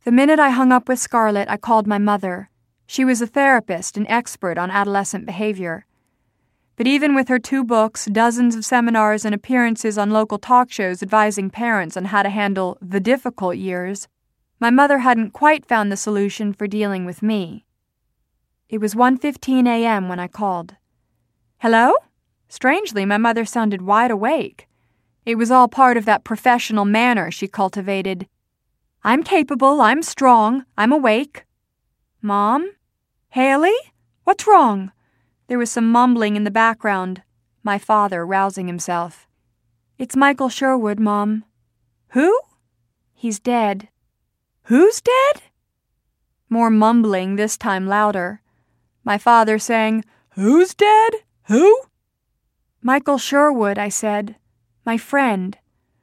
The minute I hung up with Scarlett, I called my mother. She was a therapist and expert on adolescent behavior. But even with her 2 books, dozens of seminars, and appearances on local talk shows advising parents on how to handle the difficult years, my mother hadn't quite found the solution for dealing with me. It was 1:15 a.m. when I called. "Hello?" Strangely, my mother sounded wide awake. It was all part of that professional manner she cultivated. "I'm capable, I'm strong, I'm awake." "Mom? Haley? What's wrong?" There was some mumbling in the background, my father rousing himself. "It's Michael Sherwood, Mom." "Who?" "He's dead." "Who's dead?" More mumbling, this time louder. My father saying, "Who's dead? Who?" "Michael Sherwood," I said. "My friend."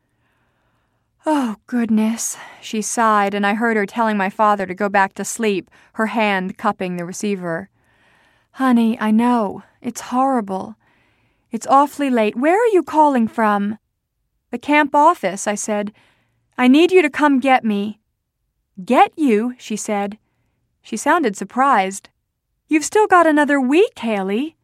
"Oh, goodness," she sighed, and I heard her telling my father to go back to sleep, her hand cupping the receiver. "Honey, I know. It's horrible. It's awfully late. Where are you calling from?" "The camp office," I said. "I need you to come get me." "Get you?" she said. She sounded surprised. "You've still got another week, Haley."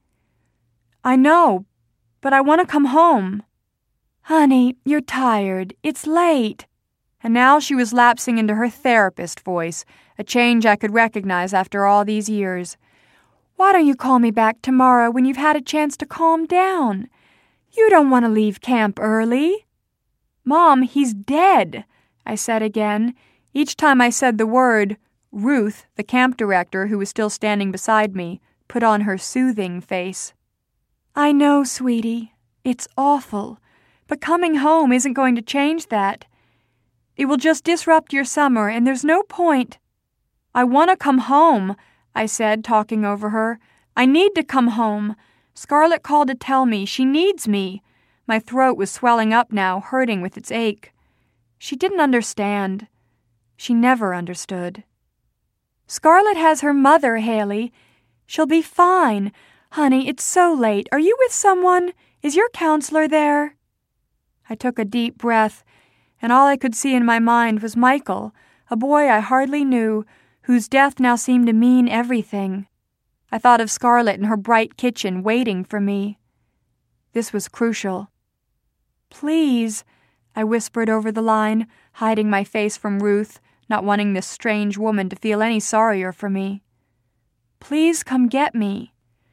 "I know, but I want to come home." "Honey, you're tired. It's late." And now she was lapsing into her therapist voice, a change I could recognize after all these years. "Why don't you call me back tomorrow when you've had a chance to calm down? You don't want to leave camp early." "Mom, he's dead," I said again. Each time I said the word, Ruth, the camp director who was still standing beside me, put on her soothing face. "I know, sweetie. It's awful. But coming home isn't going to change that. It will just disrupt your summer, and there's no point." "I want to come home," I said, talking over her. "I need to come home. Scarlett called to tell me. She needs me." My throat was swelling up now, hurting with its ache. She didn't understand. She never understood. "Scarlett has her mother, Haley. She'll be fine. Honey, it's so late. Are you with someone? Is your counselor there?" I took a deep breath, and all I could see in my mind was Michael, a boy I hardly knew, whose death now seemed to mean everything. I thought of Scarlett in her bright kitchen waiting for me. This was crucial. "Please," I whispered over the line, hiding my face from Ruth, not wanting this strange woman to feel any sorrier for me. "Please come get me."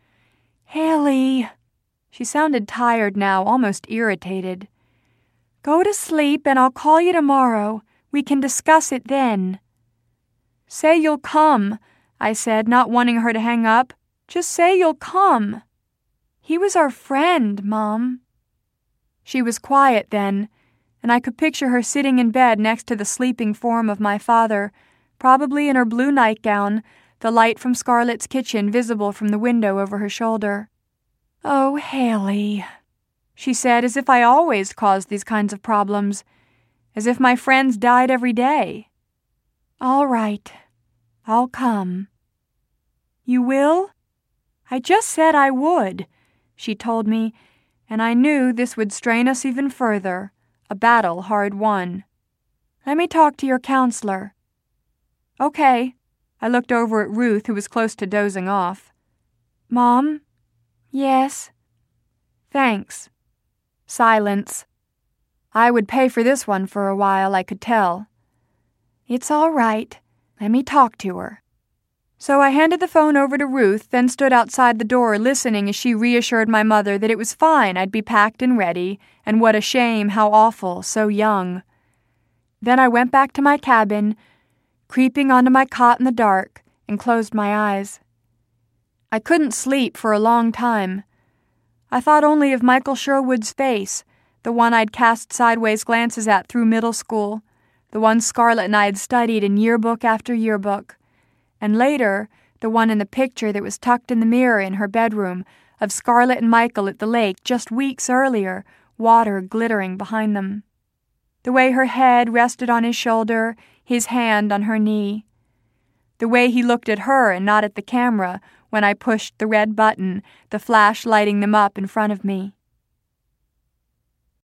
"Haley." She sounded tired now, almost irritated. "Go to sleep and I'll call you tomorrow. We can discuss it then." "Say you'll come," I said, not wanting her to hang up. "Just say you'll come." "He was our friend, Mom." She was quiet then, and I could picture her sitting in bed next to the sleeping form of my father, probably in her blue nightgown, the light from Scarlett's kitchen visible from the window over her shoulder. "Oh, Haley," she said, as if I always caused these kinds of problems, as if my friends died every day. "All right, I'll come." "You will?" "I just said I would," she told me, and I knew this would strain us even further, a battle hard won. "Let me talk to your counselor." "Okay." I looked over at Ruth, who was close to dozing off. "Mom?" "Yes." "Thanks." Silence. I would pay for this one for a while, I could tell. "It's all right. Let me talk to her." So I handed the phone over to Ruth, then stood outside the door listening as she reassured my mother that it was fine, I'd be packed and ready, and what a shame, how awful, so young. Then I went back to my cabin, creeping onto my cot in the dark, and closed my eyes. I couldn't sleep for a long time. I thought only of Michael Sherwood's face, the one I'd cast sideways glances at through middle school, the one Scarlett and I had studied in yearbook after yearbook, and later, the one in the picture that was tucked in the mirror in her bedroom of Scarlett and Michael at the lake just weeks earlier, water glittering behind them. The way her head rested on his shoulder, his hand on her knee. The way he looked at her and not at the camera when I pushed the red button, the flash lighting them up in front of me.